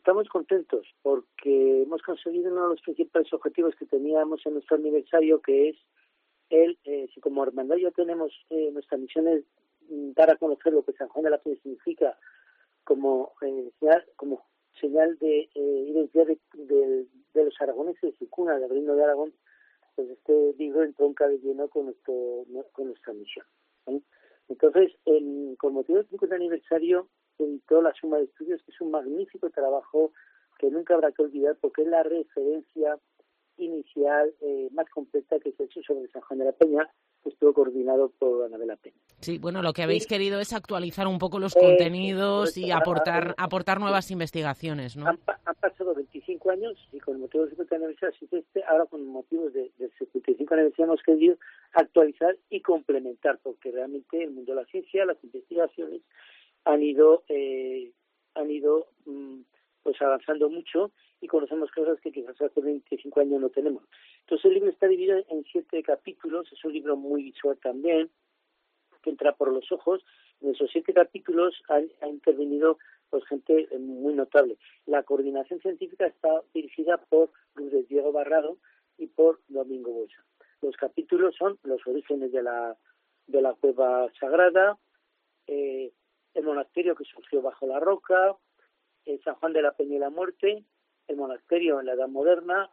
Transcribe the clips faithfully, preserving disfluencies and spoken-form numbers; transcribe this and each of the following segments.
estamos contentos porque hemos conseguido uno de los principales objetivos que teníamos en nuestro aniversario, que es el, eh, si como hermandad ya tenemos eh, nuestra misión es dar a conocer lo que San Juan de la Peña significa como eh, señal, como señal de eh, identidad de, de, de los aragoneses y cuna del Reino de Aragón, pues este libro entronca de lleno con nuestro con nuestra misión, ¿eh? Entonces, el, con motivo del cincuenta aniversario, se editó La Suma de Estudios, que es un magnífico trabajo que nunca habrá que olvidar, porque es la referencia inicial eh, más completa que se ha hecho sobre San Juan de la Peña, que estuvo coordinado por Anabela Peña. Sí, bueno, lo que habéis Y, querido es actualizar un poco los eh, contenidos y aportar aportar nuevas investigaciones, ¿no? Han, han pasado veinticinco años y con el motivo del cincuenta aniversario este, ahora con el motivo de, del setenta y cinco aniversario hemos querido actualizar y complementar, porque realmente el mundo de la ciencia, las investigaciones han ido eh, han ido mmm, pues avanzando mucho y conocemos cosas que quizás hace veinticinco años no tenemos. Entonces el libro está dividido en siete capítulos, es un libro muy visual también, que entra por los ojos. En esos siete capítulos ha, ha intervenido pues gente muy notable. La coordinación científica está dirigida por Lourdes Diego Barrado y por Domingo Bolsa. Los capítulos son los orígenes de la de la cueva sagrada, eh, el monasterio que surgió bajo la roca, eh, San Juan de la Peña y la muerte, el monasterio en la Edad Moderna,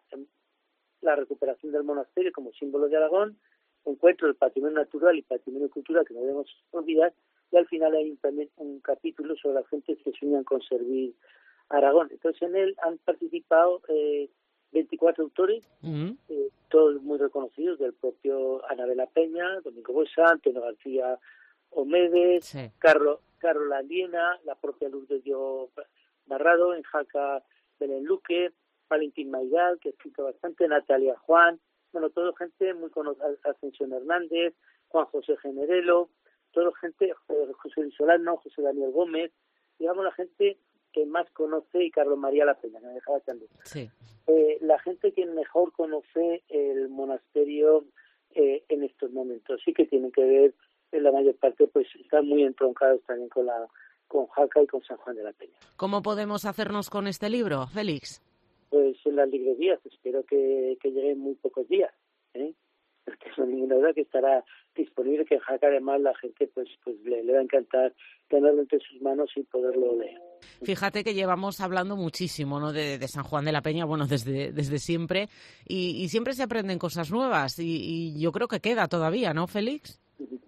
la recuperación del monasterio como símbolo de Aragón, encuentro del patrimonio natural y patrimonio cultural que no debemos olvidar, y al final hay también un capítulo sobre las gentes que sueñan con servir a Aragón. Entonces en él han participado eh, veinticuatro autores, uh-huh. eh, todos muy reconocidos, del propio Anabela Peña, Domingo Bolsa, Antonio García Omedes, sí. Carlos Carlos Landiena, la propia Lourdes Diego Barrado, en Jaca Belén Luque, Valentín Maigal, que ha escrito bastante, Natalia Juan, bueno, todo gente muy conocida, Ascensión Hernández, Juan José Generelo, todo gente, José Luis Solano, José Daniel Gómez, digamos la gente que más conoce, y Carlos María La Peña, que me dejaba también. Sí. Eh, la gente que mejor conoce el monasterio eh, en estos momentos, sí que tienen que ver, en la mayor parte, pues están muy entroncados también con la con Jaca y con San Juan de la Peña. ¿Cómo podemos hacernos con este libro, Félix? Pues en las librerías, espero que, que llegue en muy pocos días, ¿eh? Porque no hay ninguna duda que estará disponible, que en Jaca además la gente pues pues le, le va a encantar tenerlo entre sus manos y poderlo leer. Fíjate que llevamos hablando muchísimo, ¿no?, de, de San Juan de la Peña, bueno, desde desde siempre, y, y siempre se aprenden cosas nuevas, y, y yo creo que queda todavía, ¿no, Félix?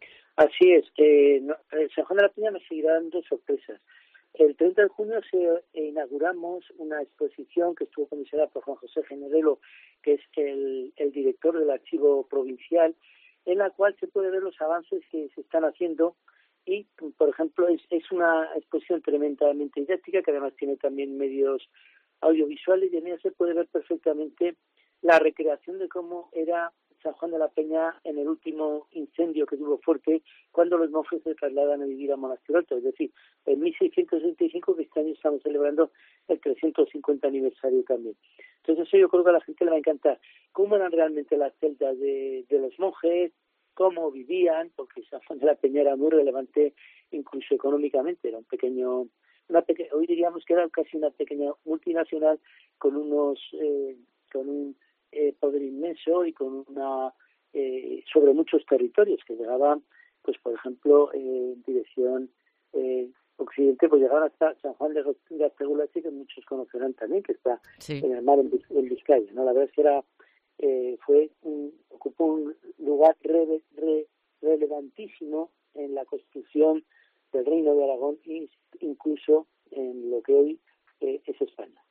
Así es, eh, no, San Juan de la Peña nos seguirá dando sorpresas. El treinta de junio se eh, inauguramos una exposición que estuvo comisariada por Juan José Generelo, que es el, el director del archivo provincial, en la cual se puede ver los avances que se están haciendo y, por ejemplo, es, es una exposición tremendamente didáctica que además tiene también medios audiovisuales y en ella se puede ver perfectamente la recreación de cómo era San Juan de la Peña en el último incendio que tuvo fuerte cuando los monjes se trasladan a vivir a Monasterio Alto, es decir, en mil seiscientos sesenta y cinco, que este año estamos celebrando el trescientos cincuenta aniversario también. Entonces eso yo creo que a la gente le va a encantar. Cómo eran realmente las celdas de, de los monjes, cómo vivían, porque San Juan de la Peña era muy relevante incluso económicamente, era un pequeño, una peque- hoy diríamos que era casi una pequeña multinacional con unos, eh, con un Eh, poder inmenso y con una eh, sobre muchos territorios que llegaban, pues por ejemplo, eh, en dirección eh, occidente, pues llegaban hasta San Juan de Gaztelugatxe, que muchos conocerán también, que está sí. en el mar en, en Vizcaya, ¿no? La verdad es que era eh, fue un, ocupó un lugar re, re, relevantísimo en la construcción del Reino de Aragón e incluso en lo que hoy eh, es España.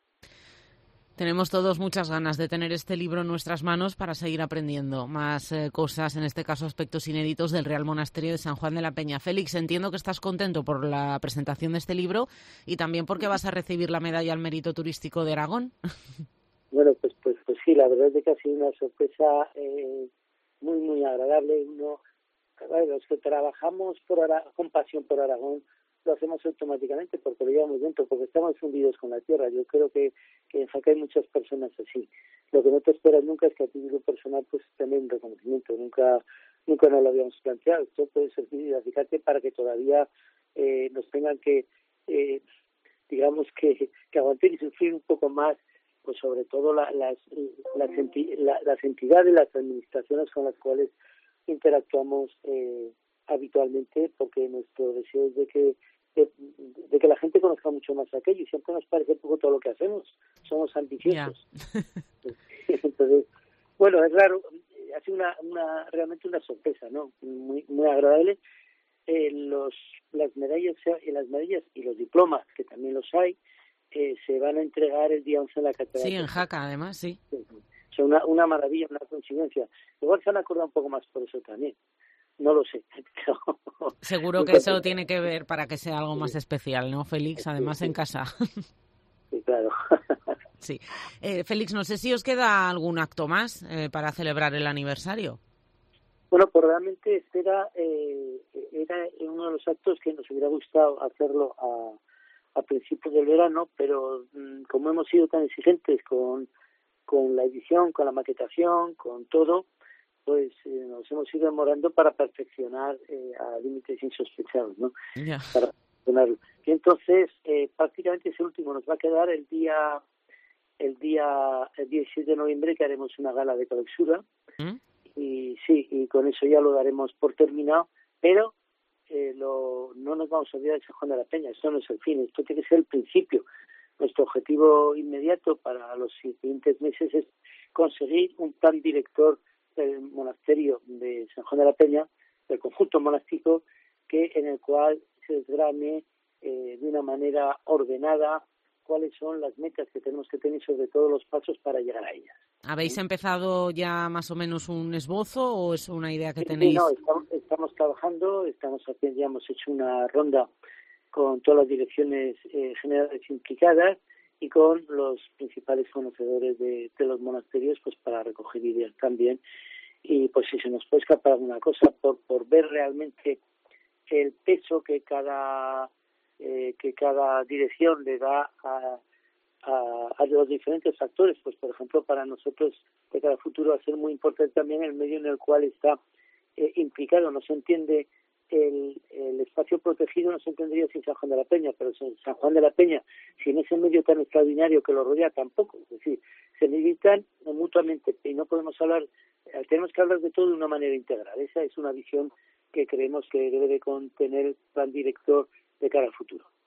Tenemos todos muchas ganas de tener este libro en nuestras manos para seguir aprendiendo más eh, cosas, en este caso aspectos inéditos del Real Monasterio de San Juan de la Peña. Félix, entiendo que estás contento por la presentación de este libro y también porque vas a recibir la medalla al mérito turístico de Aragón. Bueno, pues pues pues sí, la verdad es que ha sido una sorpresa eh, muy, muy agradable. Uno, bueno, los que trabajamos por Ara- con pasión por Aragón, lo hacemos automáticamente porque lo llevamos dentro, porque estamos fundidos con la tierra. Yo creo que, que en Jaca hay muchas personas así. Lo que no te esperas nunca es que a título personal pues tener un reconocimiento. Nunca nunca nos lo habíamos planteado. Esto puede servir, fíjate, para que todavía eh, nos tengan que eh, digamos que, que aguantar y sufrir un poco más, pues sobre todo la, las, las, enti, la, las entidades, las administraciones con las cuales interactuamos eh, habitualmente, porque nuestro deseo es de que de, de que la gente conozca mucho más aquello, y siempre nos parece poco todo lo que hacemos, somos ambiciosos. Yeah. Entonces, bueno, es raro, ha sido una, una realmente una sorpresa, ¿no? Muy muy agradable. Eh, los las medallas y las medallas y los diplomas, que también los hay, eh, se van a entregar el día once en la catedral. Sí, en Jaca, además, sí. sí, sí. O sea, una, una maravilla, una coincidencia. Igual se han acordado un poco más por eso también. No lo sé. Pero seguro que eso tiene que ver para que sea algo más especial, ¿no, Félix? Además, sí, sí. En casa. Sí, claro. Sí. Eh, Félix, no sé si os queda algún acto más eh, para celebrar el aniversario. Bueno, pues realmente este era, eh, era uno de los actos que nos hubiera gustado hacerlo a, a principios del verano, pero mmm, como hemos sido tan exigentes con, con la edición, con la maquetación, con todo, pues eh, nos hemos ido demorando para perfeccionar eh, a límites insospechados, ¿no? Yeah. Para perfeccionarlo. Y entonces, eh, prácticamente ese último nos va a quedar el día el día el diecisiete de noviembre, que haremos una gala de clausura. ¿Mm? Y sí, y con eso ya lo daremos por terminado, pero eh, lo, no nos vamos a olvidar de San Juan de la Peña. Esto no es el fin, esto tiene que ser el principio. Nuestro objetivo inmediato para los siguientes meses es conseguir un plan director del monasterio de San Juan de la Peña, del conjunto monástico, que en el cual se desgrane eh, de una manera ordenada cuáles son las metas que tenemos que tener, sobre todo los pasos para llegar a ellas. ¿Habéis ¿Sí? empezado ya más o menos un esbozo o es una idea que sí, tenéis? Sí, no, estamos, estamos trabajando, estamos haciendo, ya hemos hecho una ronda con todas las direcciones eh, generales implicadas y con los principales conocedores de, de los monasterios, pues para recoger ideas también. Y pues si se nos puede escapar alguna cosa por, por ver realmente el peso que cada eh, que cada dirección le da a, a, a los diferentes factores, pues por ejemplo para nosotros de cara al futuro va a ser muy importante también el medio en el cual está eh, implicado. No se entiende el, el espacio protegido, no se entendería sin San Juan de la Peña, pero sin San Juan de la Peña, sin ese medio tan extraordinario que lo rodea, tampoco. Es decir, se necesitan mutuamente y no podemos hablar, tenemos que hablar de todo de una manera integral. Esa es una visión que creemos que debe de contener el plan director de cara al futuro.